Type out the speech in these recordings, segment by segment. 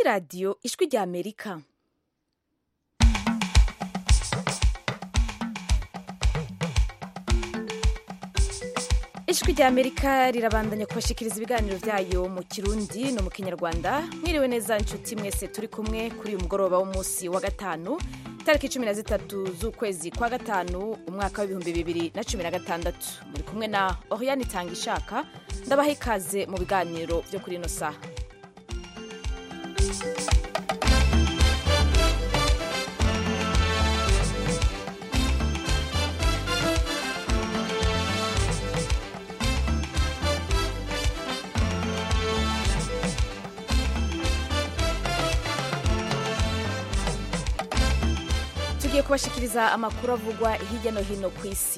radiyo ijwi rya Amerika. Ijwi rya Amerika rirabandanya kubashikiriza ibiganiro byayo mu Kirundi no mu Kinyarwanda. Mwiriwe neza nshuti mwese turi kumwe kuri uyu mugoroba w'umunsi wa gatanu tariki 13 z'ukwezi kwa gatanu umwaka wa 2016. Muri kumwe na Oriane Tangishaka, ndabaha ikaze mu biganiro byo kuri ino saha. Tugiye kubashikiriza amakuru avugwa hirya no hino ku isi.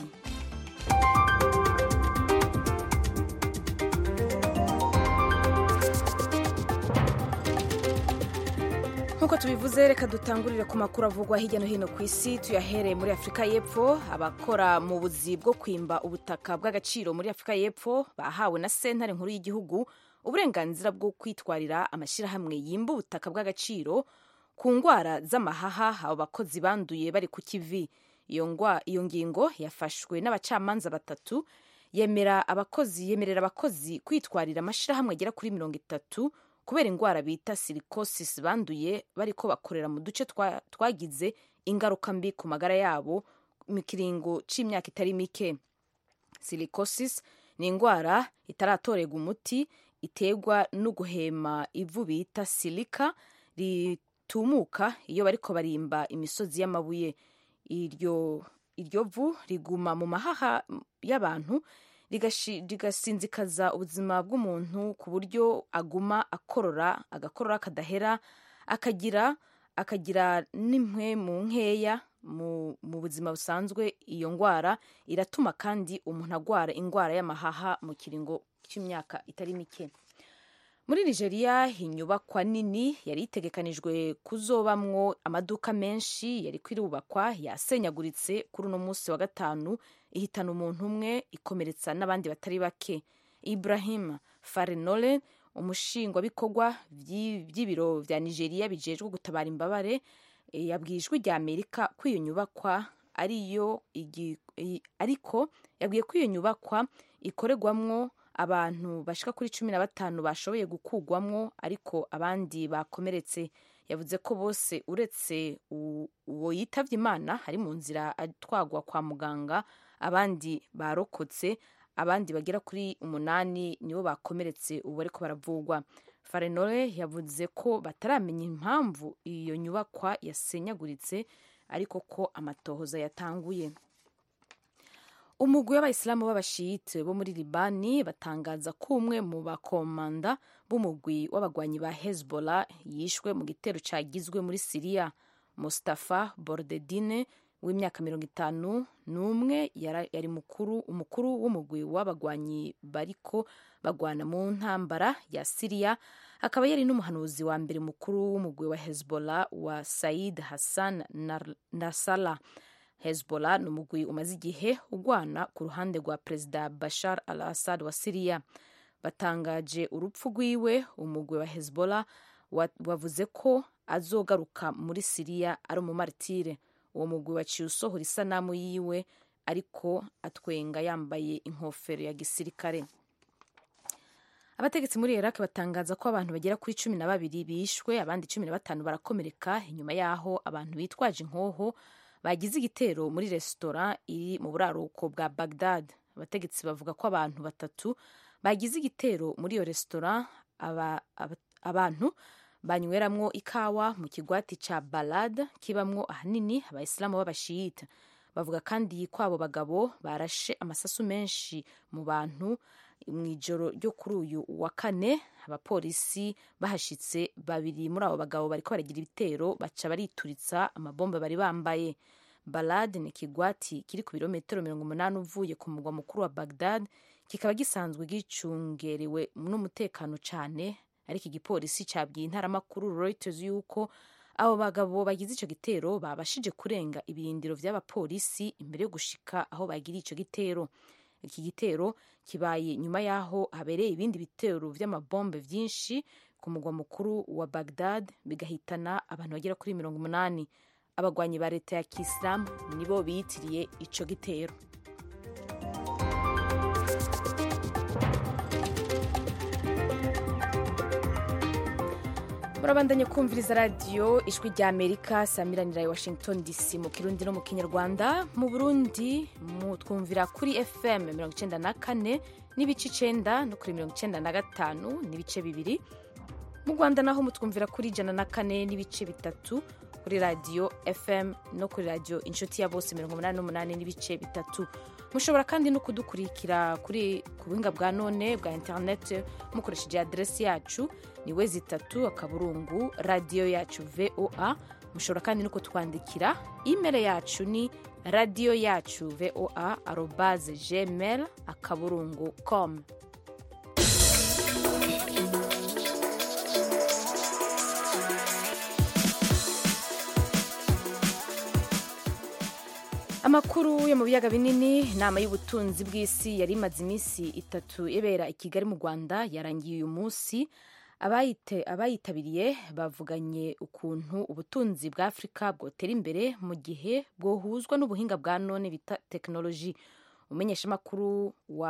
Nkuko tubivuze, reka dutangurire ku makuru avugwa hirya no hino ku isi. Tuyahereye muri Afrika y'Epfo. Abakora mu buzi bwo kwimba ubutaka bw'agaciro muri Afrika y'Epfo bahawe na sentare nkuru y'igihugu uburenganzira bwo kwitwarira amashirahamwe yimba ubutaka bw'agaciro ku ngwara z'amahaha abo bakozi banduye bari ku kivi. Iyo ngingo yafashwe n'abacamanza batatu yemerera abakozi kwitwarira amashirahamwe agera kuri 30 kubera ingwara bita silicosis banduye bariko bakorera mu duce twagize ingaruka mbi ku magara yabo mu kiringo c'imyaka itari mike. Silicosis ni ingwara itaratorega umuti iterwa no guhema ivu bita silika tumuka iyo bariko barimba imisozi y'amabuye. Iryo vu riguma mu mahaha y'abantu rigasinzikaza ubuzima bw'umuntu ku buryo aguma agakorora kadahera, akagira n'impwemu nkeya mu buzima busanzwe. Iyo ngwara iratuma kandi umuntu agwara ingwara y'amahaha mu kiringo c'imyaka itari mike. Muri Nigeria, inyubakwa nini yari itegekanijwe kuzobamwo amaduka menshi yari kwirubakwa yasenyaguritse kuri uno munsi wa gatanu, ihitana umuntu umwe ikomeretsa n'abandi batari bake. Ibrahim Farinole, umushingwabikorwa vy'ibiro vya Nigeria bijejwe gutabara imbabare, yabwiye ijwi rya Amerika ko iyo nyubakwa ariko yabwiye ko iyo nyubakwa ikoregwamwo abantu bashika kuri 15 bashoboye gukugwamwo, ariko abandi bakomeretse. Yavuze ko bose uretse uwo yitavye Imana hari mu nzira atwagwa kwa muganga, abandi barokotse, abandi bagera kuri 8 nibo bakomeretse ubu ariko baravugwa. Farenole yavuze ko bataramenya impamvu iyo nyubakwa yasenyaguritse, ariko ko amatohoza yatanguye. Umugwi w'abayisilamu b'abashiyite bo muri Libani batangaza ko umwe mu bakomanda b'umugwi w'abagwanyi ba Hezbollah yishwe mu gitero cagizwe muri Syria. Mustafa Bordedine w'imyaka 51 yari umukuru w'umugwi w'abagwanyi bariko bagwana mu ntambara ya Syria, akaba yari n'umuhanuzi wa mbere mukuru w'umugwi wa Hezbollah wa Said Hassan Nasrallah. Hezbollah ni umugwi umaze igihe ugwana ku ruhande rwa Perezida Bashar al-Assad wa Syria. Batangaje urupfu rwiwe, umugwi wa Hezbollah wavuze ko azogaruka muri Syria ari umumartire. Uwo mugwi waciye usohora isanamu yiwe ariko atwenga yambaye inkofero ya gisirikare. Abategetsi muri Iraq batangaza ko abantu bagera kuri 12 bishwe, abandi 15 barakomereka inyuma yaho abantu bitwaje inkoho bagize igitero muri resitora iri mu buraruko bwa Baghdad. Abategetsi bavuga ko abantu batatu bagize igitero muri iyo resitora abantu banyweramwo ikawa mu kigwati ca Balad kibamwo ahanini abayisilamu b'abashiyita. Bavuga kandi ko abo bagabo barashe amasasu menshi mu bantu mw'ijoro ryo kuri uyu wa kane. Abapolisi bahashitse, babiri muri abo bagabo bariko baragira ibitero baca barituritsa amabombe bari bambaye. Balad ni kigwati kiri ku birometero 80 uvuye ku mugwa mukuru wa Baghdad, kikaba gisanzwe gicungerewe n'umutekano cane, ariko igipolisi cabwiye intaramakuru Reuters yuko abo bagabo bagize ico gitero babashije kurenga ibirindiro vy'abapolisi imbere yo gushika aho bagiriye ico gitero. Iki gitero kibaye nyuma yaho habereye ibindi bitero vy'amabombe vyinshi ku mugwa mukuru wa Baghdad bigahitana abantu bagera kuri 80. Abagwanyi ba leta ya Kisilamu nibo biyitiriye ico gitero. Murabandanye kumviriza radio Ijwi rya Amerika samiranira i Washington DC mu Kirundi no mu Kinyarwanda. Mu Burundi mutwumvira kuri FM 94 n'ibice 9 no kuri 95 n'ibice 2. Mu Rwanda naho mutwumvira kuri 104 n'ibice 3 kuri radio FM no kuri radio Inshuti ya Bose 88 n'ibice 3. Mushobora kandi no kudukurikira kuri kubinga bwa none bwa internet mukoresheje adresi yacu ni wezi3 radio yacu VOA. Mushobora kandi no kutwandikira email yacu ni radio yacu voa@gmail.com. Amakuru yo mu biyaga binini, inama y'ubutunzi bw'isi yari imaze iminsi 3 ibera i Kigali mu Rwanda yarangiye uyu munsi. Abayitabiriye bavuganye ukuntu ubutunzi bwa Afrika bwotera imbere mu gihe bwohuzwa n'ubuhinga bwa none bita technology. Umumenyeshamakuru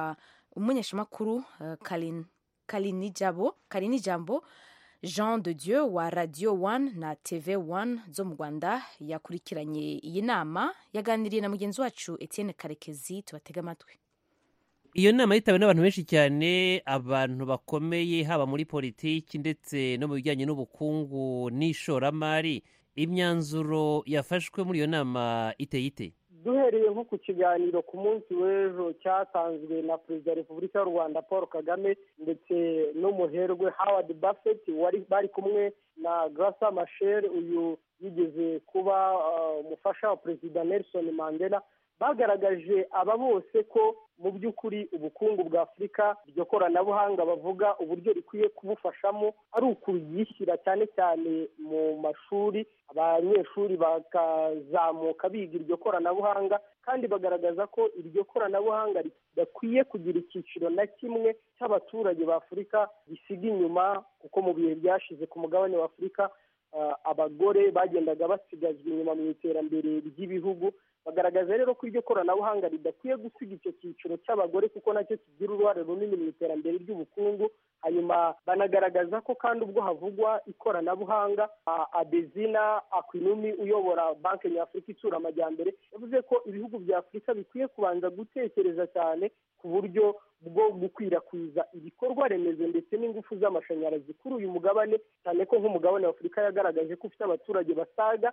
Kalinijambo Jean de Dieu wa Radio 1 na TV 1 zo mu Rwanda yakurikiranye iyi nama, yaganiriye na mugenzi wacu Etienne Karekezi. Tubatega amatwi. Iyo nama yitawe n'abantu benshi cyane, abantu bakomeye haba muri politiki ndetse no mu bijyanye n'ubukungu n'ishoramari. Imyanzuro yafashwe muri iyo nama iteye. Duhereye nko ku kiganiro ku munsi w'ejo cyatanzwe na Perezida wa Repubulika y'u Rwanda Paul Kagame ndetse n'umuherwe Howard Buffett bari kumwe na Graca Machel, uyu yigeze kuba umufasha wa Perezida Nelson Mandela, bagaragaje aba bose ko mu by'ukuri ubukungu bwa Afurika iryo koranabuhanga bavuga uburyo rikwiye kubufashamo ari ukuyishyira cyane cyane mu mashuri, abanyeshuri bakazamuka biga iryo koranabuhanga, kandi bagaragaza ko iryo koranabuhanga ridakwiye kugira icyiciro na kimwe cy'abaturage ba Afurika gisiga inyuma, kuko mu bihe byashize ku mugabane wa Afurika abagore bagendaga basigazwa inyuma mu iterambere ry'ibihugu. Bagaragaza rero ko iryo koranabuhanga ridakwiye gusiga icyo cyiciro cy'abagore kuko nacyo kigira uruhare runini mu iterambere ry'ubukungu. Hanyuma banagaragaza ko kandi ubwo havugwa ikoranabuhanga, Adesina Akinwumi uyobora Banki Nyafurika itsura amajyambere yavuze ko ibihugu bya Afurika bikwiye kubanza gutekereza cyane ku buryo bwo gukwirakwiza ibikorwa remezo ndetse n'ingufu z'amashanyarazi kuri uyu mugabane, cyane ko nk'umugabane wa Afurika yagaragaje ko ufite abaturage basaga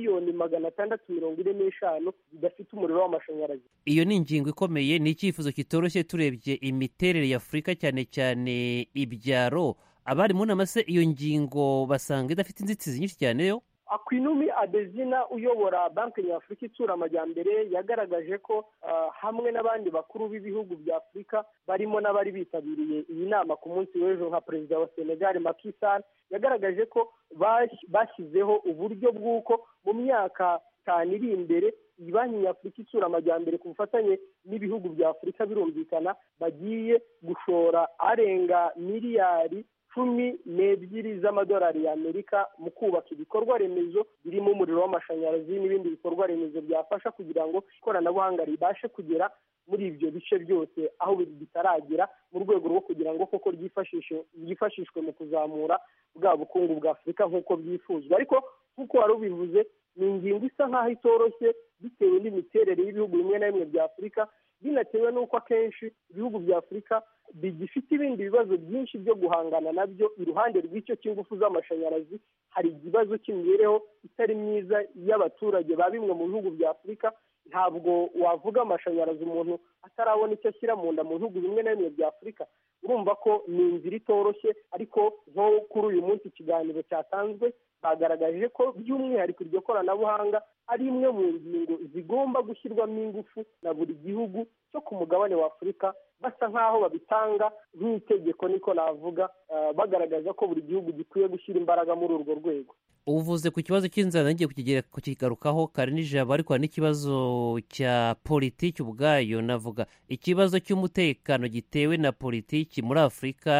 645,000 zidafite umuriro w'amashanyarazi. Iyo ni ingingo ikomeye, ni icyifuzo kitoroshye turebye imiterere ya Afurika, cyane cyane ibyaro. Abari mu nama se iyo ngingo basanga idafite inzitizi nyinshi cyane yo? Akinwumi Adesina uyobora Banki Nyafurika itsura amajyambere yagaragaje ko hamwe n'abandi bakuru b'ibihugu bya Afurika barimo n'abari bitabiriye iyi nama ku munsi w'ejo nka Perezida wa Senegal Macky Sall, yagaragaje ko bashyizeho uburyo bw'uko mu myaka 5 iri imbere Banki Nyafurika itsura amajyambere ku bufatanye n'ibihugu bya Afurika birumvikana bagiye gushora arenga miliyari 12 z'amadolari y'Amerika mu kubaka ibikorwa remezo birimo umuriro w'amashanyarazi n'ibindi bikorwa remezo byafasha kugira ngo ikoranabuhanga ribashe kugera muri ibyo bice byose aho bitaragera, mu rwego rwo kugira ngo koko ryifashishwe mu kuzamura bwa bukungu bwa Afurika nk'uko byifuzwa. Ariko nk'uko wari ubivuze, ni ingingo isa nk'aho itoroshye bitewe n'imiterere y'ibihugu bimwe na bimwe bya Afurika, binatewe n'uko akenshi ibihugu bya Afurika bigifite ibindi bibazo byinshi byo guhangana nabyo. Iruhande rw'icyo cy'ingufu z'amashanyarazi hari ikibazo cy'imibereho itari myiza y'abaturage ba bimwe mu bihugu bya Afurika. Ntabwo wavuga amashanyarazi umuntu atarabona icyo ashyira mu nda mu bihugu bimwe na bimwe bya Afurika. Urumva ko ni inzira itoroshye, ariko nko kuri uyu munsi ikiganiro cyatanzwe bagaragaje ko by'umwihariko iryo koranabuhanga ari imwe mu ngingo zigomba gushyirwamo ingufu na buri gihugu cyo ku mugabane wa Afurika, basa nk'aho babitanga nk'itegeko, niko navuga, bagaragaza ko buri gihugu gikwiye gushyira imbaraga muri urwo rwego. Uvuze ku kibazo cy'inzara, ngiye kukigarukaho kare n'ijambo, ariko n'ikibazo cya politiki ubwayo. Navuga ikibazo cy'umutekano gitewe na politiki muri Afurika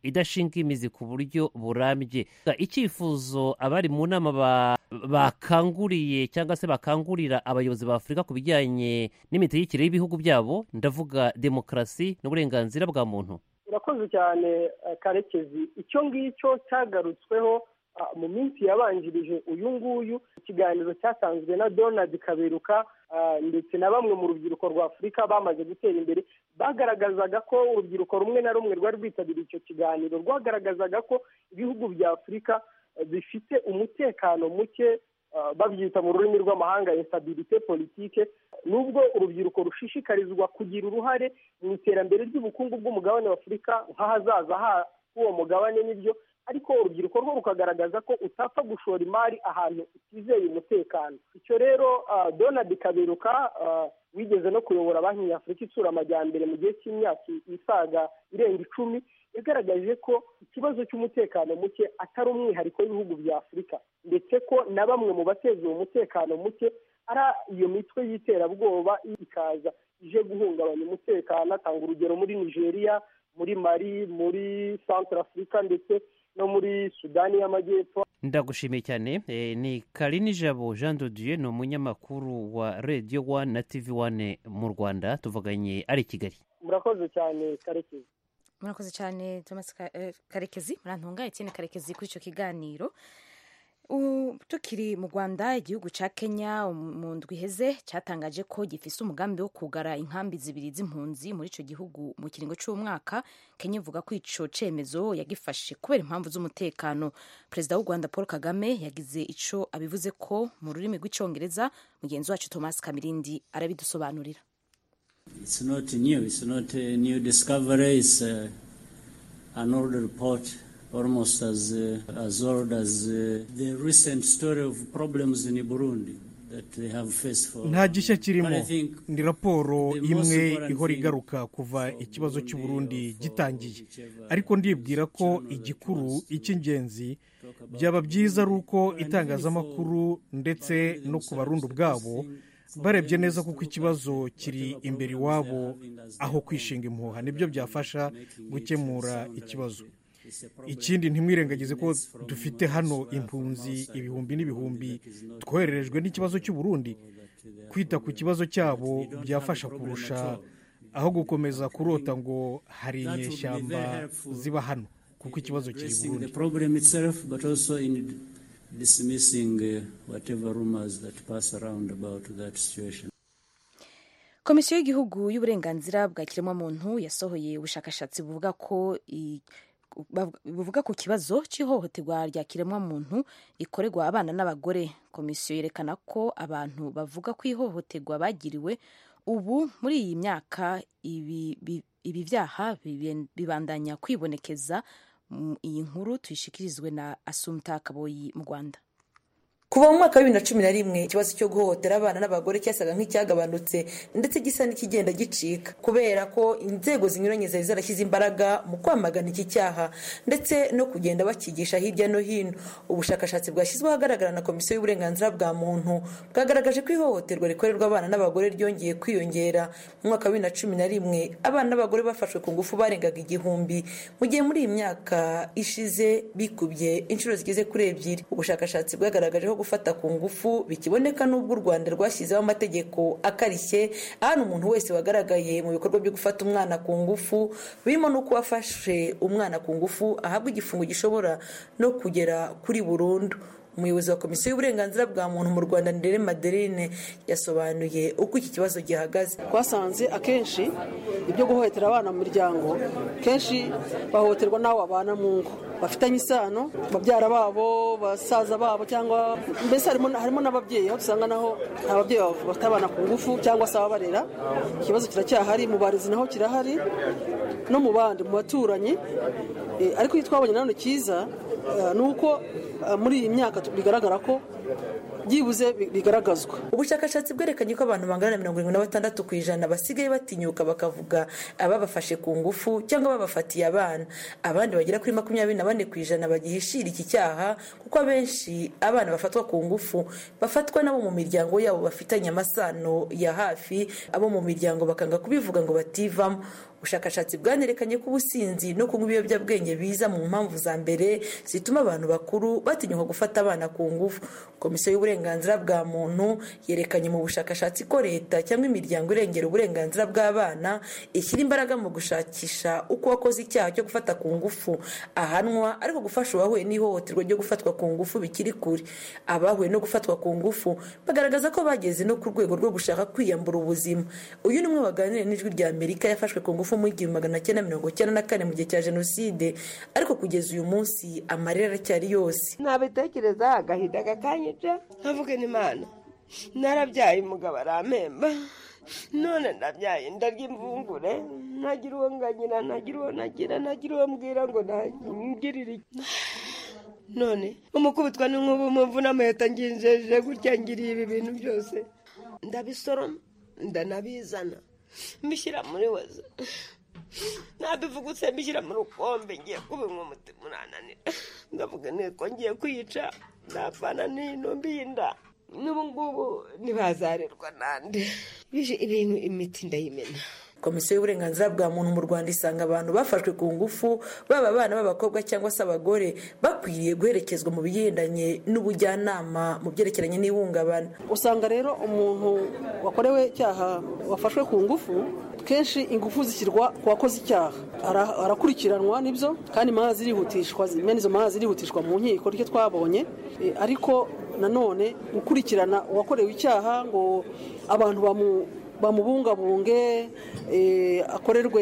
idashinga imizi ku buryo burambye. Icyifuzo abari mu nama bakanguriye cyangwa se bakangurira abayobozi ba Afurika ku bijyanye n'imitegekere y'ibihugu byabo, ndavuga demokarasi n'uburenganzira bwa muntu. Urakoze cyane Karekezi. Icyo ngicyo cyagarutsweho mu minsi yabanjirije uyu nguyu. Ikiganiro cyatanzwe na Donald Kaberuka ndetse na bamwe mu rubyiruko rwa Afurika bamaze gutera imbere, bagaragazaga ko urubyiruko rumwe na rumwe rwari rwitabiriye icyo kiganiro rwagaragazaga ko ibihugu bya Afurika bifite umutekano muke, babyita mu rurimi rw'amahanga instabilité politique. Nubwo urubyiruko rushishikarizwa kugira uruhare mu iterambere ry'ubukungu bw'umugabane wa Afurika nk'ahazaza h'uwo mugabane n'ibyo, ariko urubyiruko rwo rukagaragaza ko utapfa gushora imari ahantu utizeye umutekano. Icyo rero Donald Kaberuka wigeze no kuyobora banki y'Afurika itsura amajyambere mu gihe cy'imyaka isaga irenga 10, yagaragaje ko ikibazo cy'umutekano muke atari umwihariko w'ibihugu bya Afurika, ndetse ko na bamwe mu bateza uwo mutekano muke ari iyo mitwe y'iterabwoba ikaza ije guhungabanya umutekano. Atanga urugero muri Nigeria, muri Mali, muri Central Africa ndetse no muri Sudani y'Amajyepfo. Ndagushimiye cyane. Ni Karinijabo Jean de Dieu, ni umunyamakuru wa Radio 1 na TV 1 mu Rwanda, tuvuganye ari Kigali. Murakoze cyane Karekezi. Murakoze cyane Thomas Karekezi, murantunga Etienne Karekezi kuri icyo kiganiro. Tukiri mu Rwanda, igihugu cya Kenya mu ndwi iheze cyatangaje ko gifise umugambi wo kugara inkambi zibiri z'impunzi muri icyo gihugu mu kiringo cy'umwaka. Kenya ivuga ko ico cemezo yagifashe kubera impamvu z'umutekano. Perezida w'u Rwanda Paul Kagame yagize ico abivuze ko mu rurimi rw'icyongereza. Mugenzi wacu Thomas Kamirindi arabidusobanurira. It's not new. It's not a new discovery. It's an old report, almost as old as the recent story of problems in Burundi that they have faced for. Nta gishya kirimo, ni raporo imwe ihora igaruka kuva ikibazo cy'u Burundi gitangiye. Ariko ndibwira ko igikuru icy'ingenzi byaba byiza ari uko itangazamakuru ndetse no ku Barundi ubwabo barebye neza kuko ikibazo kiri imbere iwabo aho kwishinga impuha. Nibyo byafasha gukemura ikibazo. Ikindi ntimwirengagize ko dufite hano impunzi ibihumbi n'ibihumbi twohererejwe n'ikibazo cy'u Burundi. Kwita ku kibazo cyabo byafasha kurusha aho gukomeza kurota ngo hari inyeshyamba ziba hano, kuko ikibazo kiri Burundi. Dismissing whatever rumors that pass around about that situation. Komisiyo y'igihugu y'uburenganzira bwa kiremwamuntu yasohoye ubushakashatsi buvuga ku kibazo cy'ihohoterwa rya kiremwamuntu rikorerwa abana n'abagore. Komisiyo yerekana ko abantu bavuga ko ihohoterwa bagiriwe ubu muri iyi myaka ibi byaha bibandanya kwibonekeza. Iyi nkuru tuyishikirizwe na Asumta Kaboyi mu Rwanda. Kuva mu mwaka wa 2011 ikibazo cyo guhotera abana n'abagore cyasaga nk'icyagabanutse ndetse gisa n'ikigenda gicika kubera ko inzego zinyuranye zari zarashyize imbaraga mu kwamagana iki cyaha ndetse no kugenda bakigisha hirya no hino. Ubushakashatsi bwashyizweho ahagaragara na Komisiyo y'uburenganzira bwa muntu bwagaragaje ko ihohoterwa rikorerwa abana n'abagore ryongeye kwiyongera. Mu mwaka wa 2011 abana n'abagore bafashwe ku ngufu barengaga 1000, mu gihe muri iyi myaka ishize bikubye inshuro zigeze kuri 2. Ubushakashatsi bwagaragaje gufata ku ngufu bikiboneka n'ubwo u Rwanda rwashyizeho amategeko akarishye ahana umuntu wese wagaragaye mu bikorwa byo gufata umwana ku ngufu, birimo n'uko wafashe umwana ku ngufu ahabwa igifungo gishobora no kugera kuri burundu. Umuyobozi wa Komisiyo y'uburenganzira bwa muntu mu Rwanda Ndere Madeline yasobanuye uko iki kibazo gihagaze. Twasanze akenshi ibyo guhohotera abana mu miryango kenshi bahohoterwa n'abo abana mu ngo bafitanye isano, babyara babo, basaza babo, cyangwa mbese harimo n'ababyeyi aho dusanga naho ababyeyi bafite abana ku ngufu cyangwa se ababarera. Ikibazo kiracyahari mu barezi, naho kirahari no mu bandi mu baturanyi. Ariko twabonye nanone cyiza nuko muri iyi myaka bigaragara ko byibuze bigaragazwa. Ubushakashatsi bwerekanye ko abantu bangana na 76% basigaye batinyuka bakavuga ababafashe ku ngufu cyangwa babafatiye abana. Abandi bagera kuri 24% bagihishira iki cyaha kuko abenshi abana bafatwa ku ngufu bafatwa nabo mu miryango yabo bafitanye amasano ya hafi, abo mu miryango bakanga kubivuga ngo bativamo. Ubushakashatsi bwanerekanye ko ubusinzi no kunywa ibiyobyabwenge biza mu mpamvu za mbere zituma abantu bakuru batinyuka gufata abana ku ngufu. Komisiyo y'uburenganzira bwa muntu yerekanye mu bushakashatsi ko leta cyangwa imiryango irengera uburenganzira bw'abana ishyira imbaraga mu gushakisha uko wakoze icyaha cyo gufata ku ngufu ahanwa, ariko gufasha uwahuye n'ihohoterwa ryo gufatwa ku ngufu bikiri kure. Abahuye no gufatwa ku ngufu bagaragaza ko bageze no ku rwego rwo gushaka kwiyambura ubuzima. Uyu ni umwe waganiriye n'Ijwi rya Amerika yafashwe ku ngufu mu 1994 mu gihe cya Jenoside, ariko kugeza uyu munsi amarira aracyari yose. Nabitekereza agahinda gakanyica, nkavuga n'Imana narabyaye umugabo arampemba, none ndabyaye ndarya imvungure, nagira uwo nganyira, nagira uwo nagira, nagira uwo mbwira ngo nagirire none umukubitwa n'inkubu muvuna amaheta nginjeje gutya ngiriye ibi bintu byose ndabisoroma ndanabizana mbishyira muri waza nabivugutse mbishyira mu rukombe ngiye kubinywa umutima urananira ndavuga niko ngiye kwica ndapfana n'ino mbinda n'ubu ngubu ntibazarerwa nande bije ibintu imiti ndayimena. Komisiyo y'uburenganzira bwa muntu mu Rwanda isanga abantu bafashwe ku ngufu baba abana b'abakobwa cyangwa se abagore bakwiriye guherekezwa mu bigendanye n'ubujyanama mu byerekeranye n'ihungabana. Usanga rero umuntu wakorewe icyaha wafashwe ku ngufu kenshi ingufu zishyirwa ku wakoze icyaha, arakurikiranwa nibyo kandi imanza zirihutishwa, zimwe izo manza zirihutishwa mu nkiko ryo twabonye, ariko nanone gukurikirana uwakorewe icyaha ngo abantu bamubungabunge, akorerwe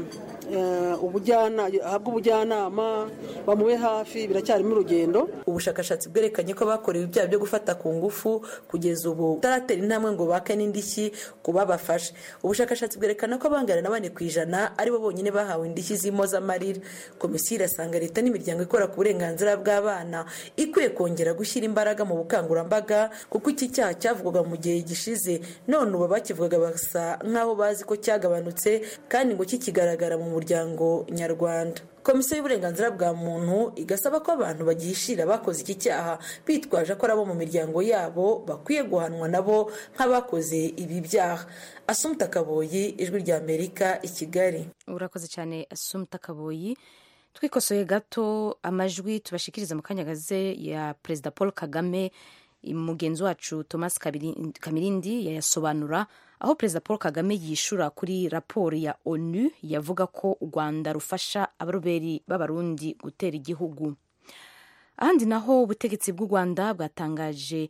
ahabwe ubujyanama, bamube hafi, biracyarimo urugendo. Ubushakashatsi bwerekanye ko bakorewe ibyaha byo gufata ku ngufu kugeza ubu taratera intambwe ngo bake n'indishyi kuba bafashe. Ubushakashatsi bwerekana ko abangana na 4% aribo bonyine bahawe indishyi z'impozamarira. Komisiyo irasanga leta n'imiryango ikora ku burenganzira bw'abana ikwiye kongera gushyira imbaraga mu bukangurambaga, kuko iki cyaha cyavugwaga mu gihe gishize, none ubu bakivugaga basa nk'aho bazi ko cyagabanutse kandi ngo kikigaragara mu muryango nyarwanda. Komisiyo y'uburenganzira bwa muntu igasaba ko abantu bagihishira bakoze iki cyaha bitwaje ko abo mu miryango yabo bakwiye guhanwa nabo nk'abakoze ibi byaha. Assumpta Kaboyi, Ijwi rya Amerika, i Kigali. Urakoze cyane Assumpta Kaboyi. Twikosoye gato amajwi tubashikiriza mu kanyagaze ya Perezida Paul Kagame, mugenzi wacu Thomas Kamirindi yayasobanura, aho Perezida Paul Kagame yishura kuri raporo ya ONU yavuga ko u Rwanda rufasha abaroberi b'abarundi gutera igihugu. Ahandi naho ubutegetsi bw'u Rwanda bwatanguje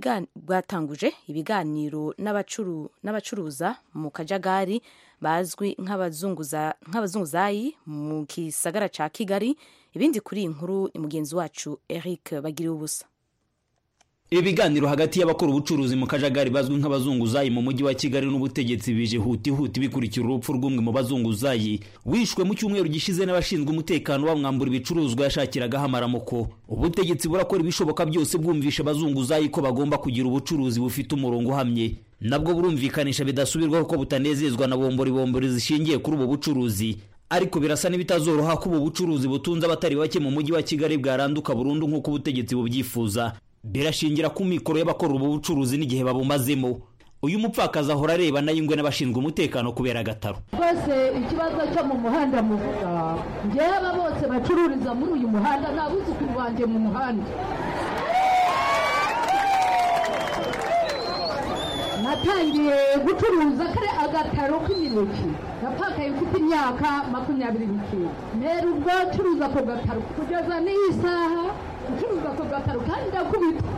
ibiganiro n'abacuruza mu kajagari bazwi nk'abazunguzayi mu gisagara ca Kigali. Ibindi kuri iyi nkuru ni mugenzi wacu Eric Bagiriubusa. Ibiganiro hagati y'abakora ubucuruzi mu kajagari bazwi nk'abazunguzayi mu mujyi wa Kigali n'ubutegetsi bije huti bikurikira urupfu rw'umwe mu bazunguzayi wishwe mu cyumweru gishize n'abashinzwe umutekano bamwambura ibicuruzwa yashakiraga amaramuko. Ubutegetsi burakora ibishoboka byose bwumvisha abazunguzayi ko bagomba kugira ubucuruzi bufite umurongo uhamye, nabwo burumvikanisha bidasubirwaho ko butanezezwa na bombori zishingiye kuri ubu bucuruzi. Ariko birasa n'ibitazoroha ko ubu bucuruzi butunze abatari bake mu mujyi wa Kigali bwaranduka burundu nk'uko ubutegetsi bubyifuza. Birashingira ku mikoro y'abakora ubu bucuruzi n'igihe babumazemo. Uyu mupfakazi ahora areba n'ayingwe n'abashinzwe umutekano kubera agataro. Bose ikibazo cyo mu muhanda muvuga, njyewe bose bacururiza muri uyu muhanda nabuzukuru banjye mu muhanda. Natangiye gucuruza kare agataro k'imineke, napakaye mfite imyaka 29. Mbere ubwo curuza ko gataro kugeza n'iyi saha ucuruza ko gataro kandi ndakubita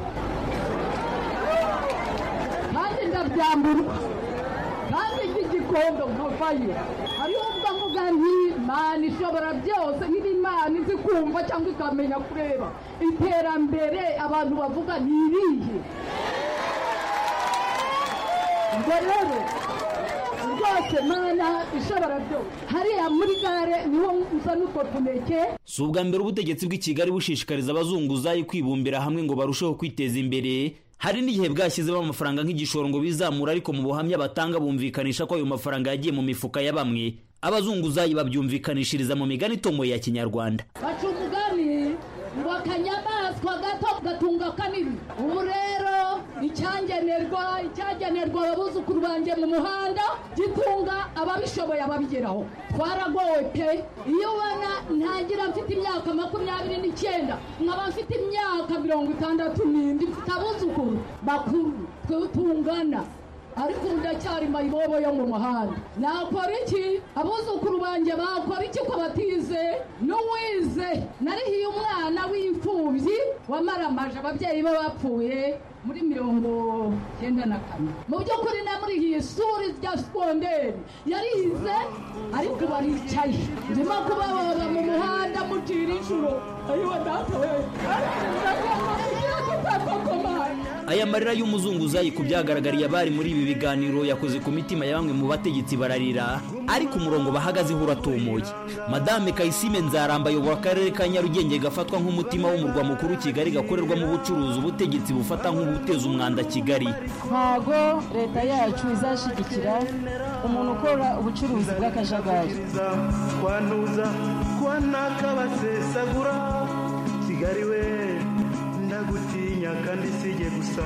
kandi ndabyamburwa kandi igikondo nkavayo. Hariho ubwo mvuga nti Imana ishobora byose, nk'Imana izi kumva cyangwa ikamenya kureba iterambere abantu bavuga ni irihe. Ubwo rero rwose mana ishobora byose hariya muri gare niho nza n'utwo tuneke. Si ubwa mbere ubutegetsi bw'i Kigali bushishikariza abazunguzayi kwibumbira hamwe ngo barusheho kwiteza imbere. Hari n'igihe bwashyizemo amafaranga nk'igishoro ngo bizamura, ariko mu buhamya batanga bumvikanisha ko ayo mafaranga yagiye mu mifuka ya bamwe. Abazunguzayi babyumvikanishiriza mu migani itomoye ya Kinyarwanda. Baca umugani ngo akanyamaswa gato gatunga kanini. Ubu rero icyangenerwa abuzukuru banjye mu muhanda gitunga ababishoboye ababigeraho. Twaragowe pe. Iyo ubona ntangira mfite imyaka 29 nkaba mfite imyaka 60 mfite abuzukuru bakuru twe tungana, ariko ndacyari mayibobo yo mu muhanda. Nakora iki? Abuzukuru banjye bakora iki ko batize? N'uwize narihiye umwana w'imfubyi wamaramaje ababyeyi be bapfuye muri 94. Mu by'ukuri namurihiye ishuri rya sekonderi yarize, ariko baricaye ndimo kubabara mu muhanda mutira inshuro. Ayiwa data we. Aya marira y'umuzunguzayi ku byagaragariye abari muri ibi biganiro yakoze ku mitima ya bamwe mu bategetsi bararira, ariko umurongo bahagazeho uratomoye. Madame Kayisime Nzaramba ayobora akarere ka Nyarugenge gafatwa nk'umutima w'umurwa mukuru Kigali gakorerwamo ubucuruzi ubutegetsi bufata nk'ubuteza umwanda Kigali. Ntago leta yacu izashigikira umuntu ukora ubucuruzi bw'akajagari. Kwantuza kwanakabasesagura Kigali we ndagutinya kandi sije gusa.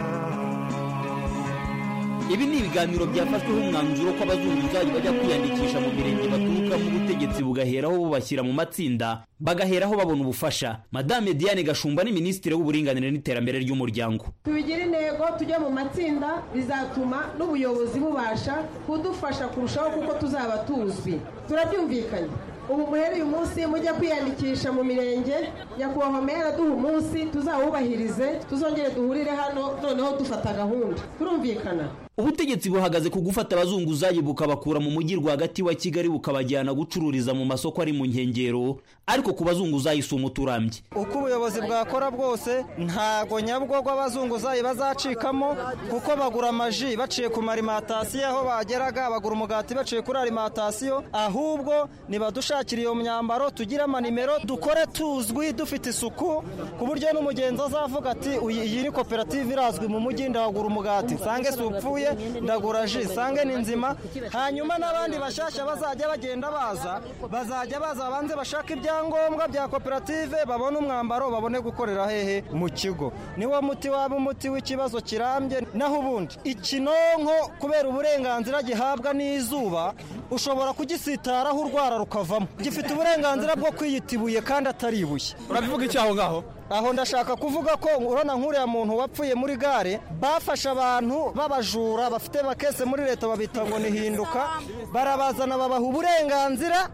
Ibi ni ibiganiro byafashweho umwanzuro ko abazunguzayi bajya kwiyandikisha mu mirenge baturuka mu butegetsi bugaheraho bubashyira mu matsinda bagaheraho babona ubufasha. Madame Diane Gashumba ni Minisitiri w'Uburinganire n'Iterambere ry'Umuryango. Tubigira intego tujya mu matsinda bizatuma n'ubuyobozi bubasha kudufasha kurushaho kuko tuzaba tuzwi. Turabyumvikanye. Ubu muhereye umunsi mujya kwiyandikisha mu mirenge, nyakubahwa meya duha umunsi tuzawubahirize, tuzongere duhurire hano noneho dufata gahunda. Turumvikana. Ubutegetsi buhagaze ku gufata abazunguzayi bukabakura mu mujyi rwagati wa Kigali bukabajyana gucururiza mu masoko ari mu nkengero, ariko ku bazunguzayi si umuturambye. Uko ubuyobozi bwakora bwose ntago nyabwo rw'abazunguzayi bazacikamo, kuko bagura amaji baciye ku marimatasiyo aho bageraga, bagura umugati baciye kuri arimatasiyo, ahubwo nibadushakira iyo myambaro, tugira amanimero, dukore tuzwi dufite isuku, ku buryo n'umugenzi azavuga ati iyi ni koperative irazwi mu mujyi, ndagura umugati sange supfuye ndagura ji sange ni nzima. Hanyuma n'abandi bashyashya bazajya bagenda bazajya baza banze bashaka ibyangombwa bya koperative, babone umwambaro, babone gukorera hehe mu kigo. Niwo muti waba umuti w'ikibazo kirambye. Naho ubundi ikinonko kubera uburenganzira gihabwa n'izuba ushobora kugisitaraho urwara rukavamo. Gifite uburenganzira bwo kwiyitibuye kandi atari ibuye. Urabivuga iki aho ngaho? Aho ndashaka kuvuga ko urona nk'uriya muntu wapfuye muri gare, bafasha abantu babajura bafite bakese muri leta babita ngo nihinduka, barabazana babaha uburenganzira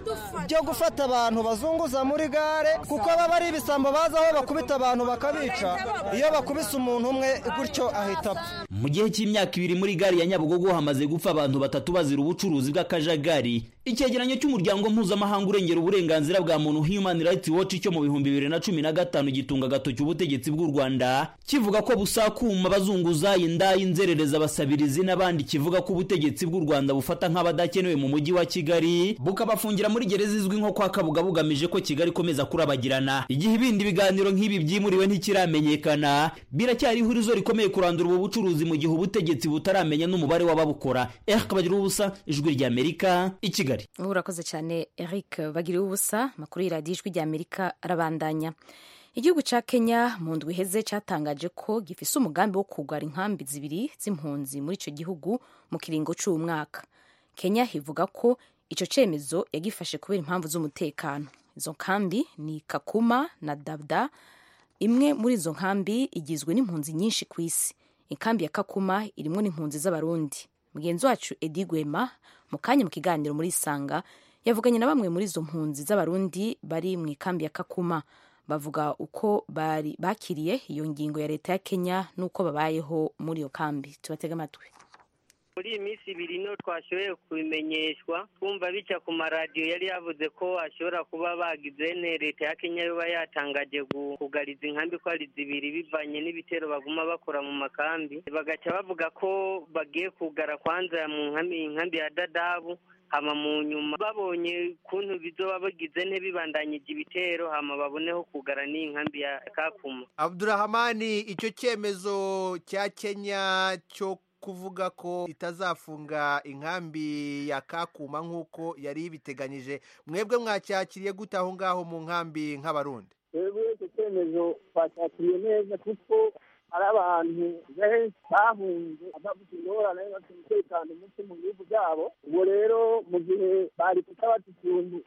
byo gufata abantu bazunguza muri gare, kuko baba ari ibisambo baza aho bakubita abantu bakabica. Iyo bakubise umuntu umwe gutyo ahita apfa. Mu gihe cy'imyaka 2 muri gare ya Nyabugogo hamaze gupfa abantu 3 bazira ubucuruzi bw'akajagari. Icyegeranyo cy'umuryango mpuzamahanga urengera uburenganzira bwa muntu Human Rights Watch cyo mu 2015 gitunga gatoki ubutegetsi bw'u Rwanda kivuga ko busakuma abazunguzayi indaya, inzerereza, abasabirizi n'abandi, kivuga ko ubutegetsi bw'u Rwanda bufata nk'abadakenewe mu mujyi wa Kigali bukabafungira muri gereza izwi nko kwa Kabuga bugamije ko Kigali ikomeza kurabagirana. Igihe ibindi biganiro nk'ibi byimuriwe ntikiramenyekana, biracyari ihurizo rikomeye kurandura ubu bucuruzi mu gihe ubutegetsi butaramenya n'umubare w'ababukora. Bagira ubusa, Ijwi rya Amerika, i Kigali. Urakoze cyane Eric Bagira ubusa. Makuru y'iradiyo Ijwi rya Amerika arabandanya. Igihugu ca Kenya mu ndwi iheze cyatangaje ko gifise umugambi wo kugwara inkambi 2 z'impunzi muri ico gihugu mu kiringo c'umwaka. Kenya ivuga ko ico cemezo yagifashe kubera impamvu z'umutekano. Izo nkambi ni Kakuma na Dadaab. Imwe muri izo nkambi igizwe n'impunzi nyinshi ku isi. Inkambi ya Kakuma irimo n'impunzi z'abarundi. Mugenzi wacu Edi Gwema mu kanya mu kiganiro muri Sanga yavuganye na bamwe muri izo mpunzi z'abarundi bari mu ikambi ya Kakuma. Bavuga uko bakiriye iyo ngingo ya leta ya Kenya nuko babayeho muri iyo kambi. Tubatega amatwi. muri iyi minsi ibiri no twashoboye kubimenyeshwa twumva bica ku maradiyo yari yavuze ko ashobora kuba bagize leta ya Kenya yoba yatangaje kugariza inkambi ko ari zibiri bivanye n'ibitero baguma bakora mu makambi bagaca bavuga ko bagiye kugara kwanza mu nkambi ya Dadaab hama mu nyuma babonye kuntu bizoba bagize ntibibandanyije ibitero hama baboneho kugara n'inkambi ya Kakuma. Abdurahmani, icyo cyemezo cya Kenya cyo kuvuga ko itazafunga inkambi ya Kakuma nk'uko yari ibiteganyije, mwebwe mwacyakiriye gute aho ngaho mu nkambi nk'abarundi? Twebwe icyo cyemezo twacyakiriye neza kuko hari abantu benshi bahunze bafite ingorane bafite umutekano muke mu bihugu byabo. Ubwo rero mu gihe bari kutabata ikintu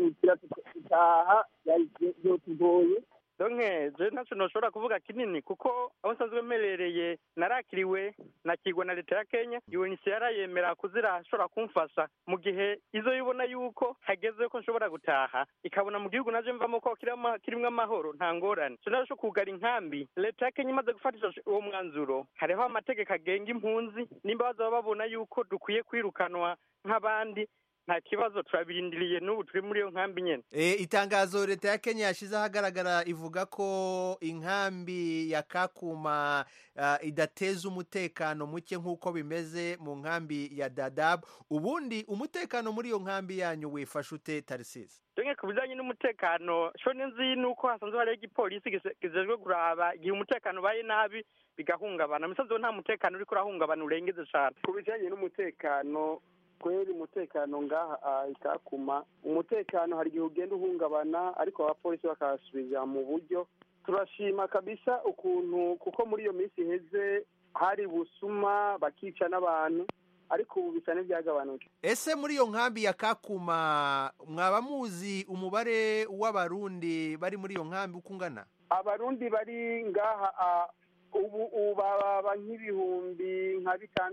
kirataha byotugoye. Donke je ntacyo noshobora kuvuga kinini kuko aho nsanzwe merereye narakiriwe nakigwa na leta ya Kenya. UNHCR yemera kuzirashobora kumfasha mu gihe izo yibona yuko hageze ko nshobora gutaha ikabona mu gihugu naje mvamo ko kirimwe amahoro nta ngorane. Sinasho kugara inkambi leta ya Kenya imaze gufatisha uwo mwanzuro. Hariho amategeko agenga impunzi nimba bazaba babona yuko dukwiye kwirukanwa nk'abandi nta kibazo turabirindiriye n'ubu turi muri iyo nkambi nyene. Itangazo leta ya Kenya yashize ahagaragara ivuga ko inkambi ya Kakuma idateza umutekano muke nk'uko bimeze mu nkambi ya Dadaab. Ubundi umutekano muri iyo nkambi yanyu wifashe ute Tarcisse? Donke ku bijanye n'umutekano sho nzi nuko hasanzwe hari igipolisi gizejwe kuraba igihe umutekano baye nabi bigahungabana. Misanzwe nta mutekano uri kurahungabana urengeze cyane. Ku bijanye n'umutekano kweli umutekano ngaha Kakuma umutekano hari igihe ugenda uhungabana ariko abapolisi bakasubiza mu buryo. Turashima kabisa ukuntu kuko muri iyo minsi iheze hari busuma bakica n'abantu ariko ubu bisa n'ibyagabanuka. Ese muri iyo nkambi ya Kakuma mwaba muzi umubare w'abarundi bari muri iyo nkambi uko ungana? Abarundi bari ngaha ubu baba nk'ibihumbi nka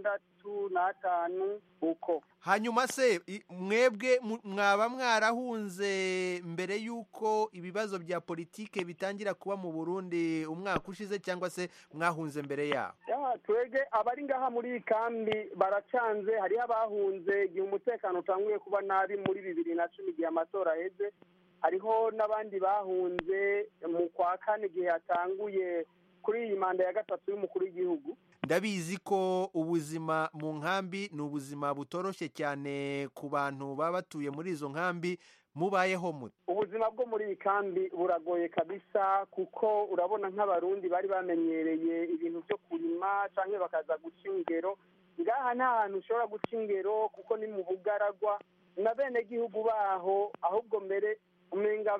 6-5 uko. Hanyuma se mwebwe mwaba mwarahunze mbere yuko ibibazo bya politike bitangira kuba mu Burundi umwaka ushize cyangwa se mwahunze mbere yaho? Twege abari ngaha muri kambi baracanze, hariho abahunze igihe umutekano utanguye kuba nabi muri 2010 igihe amatora aheze. Hariho n'abandi bahunze mu kwa kane igihe yatanguye kuri iyi manda ya gatatu y'umukuru w'igihugu. Ndabizi ko ubuzima mu nkambi ni ubuzima butoroshye cyane ku bantu baba batuye muri izo nkambi. Mubayeho mute? Ubuzima bwo muri iyi kambi buragoye kabisa kuko urabona nk'abarundi bari bamenyereye ibintu byo kurima canke bakaza guca ingero. Ngaha nta hantu ushobora guca ingero kuko ni mu bugaragwa na bene gihugu baho, ahubwo mbere umenga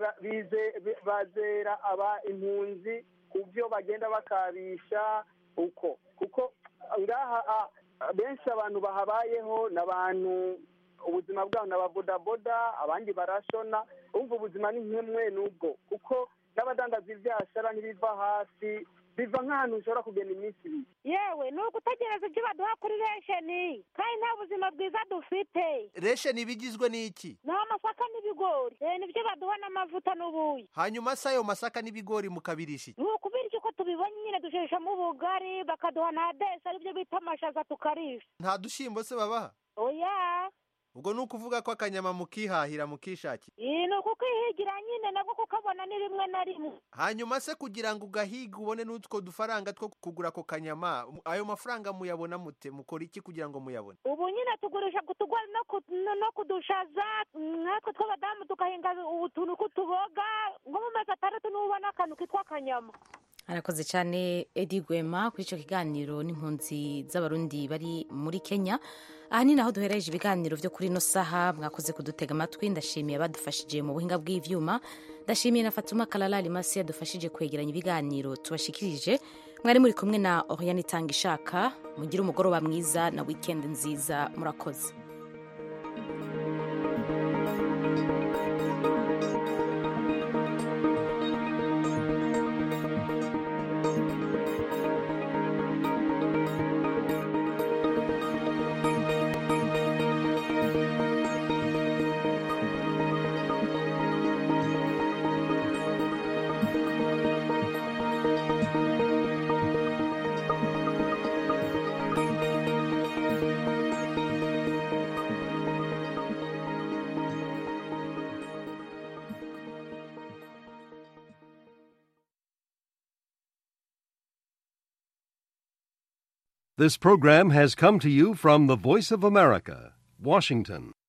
bazera aba impunzi kubyo bagenda bakabisha uko kuko ngaha benshi abantu bahabayeho n'abantu ubuzima bwabo n'ababodaboda abandi barashona. Umva ubuzima ni nkemwe nubwo kuko n'abadandaza ivyashara ntibiva hasi biva nk'ahantu ushobora kugenda iminsi ibiri. Yewe ni ugutegereza ibyo baduha kuri resheni kandi nta buzima bwiza dufite. Resheni bigizwe n'iki? Ni amasaka n'ibigori nibyo baduha n'amavuta n'ubuyi. Hanyuma se ayo masaka n'ibigori mukabirisha iki? Ni ukubirya uko tubibonye nyine dusheshamo ubugari bakaduha na desi aribyo bita amashaza tukarisha. Nta dushimbo se babaha? Oya. Ubwo ni ukuvuga ko akanyama mukihahira mukishakira? Ni ukukihigira nyine nabwo kukabona ni rimwe na rimwe. Hanyuma se kugira ngo ugahiga ubone n'utwo dufaranga two kugura ako kanyama, ayo mafaranga muyabona mute? Mukora iki kugira ngo muyabone? Ubu nyine tugurisha kutugwara no kudushaza nkatwe tw'abadamu tugahinga utuntu kutuboga nko mu mezi 6 n'ubona akantu kitwa akanyama. Arakoze cyane Edi Gwema kuri icyo kiganiro n'impunzi z'abarundi bari muri Kenya. Aha ni naho duhereje ibiganiro byo kuri ino saha. Mwakoze kudutega amatwi. Ndashimiye abadufashije mu buhinga bw'ivyuma. Ndashimiye na Fatuma Kalala Limasi yadufashije kwegeranya ibiganiro tubashikirije. Mwari muri kumwe na Oriane Tangishaka. Mugire umugoroba mwiza na weekend nziza. Murakoze. This program has come to you from the Voice of America, Washington.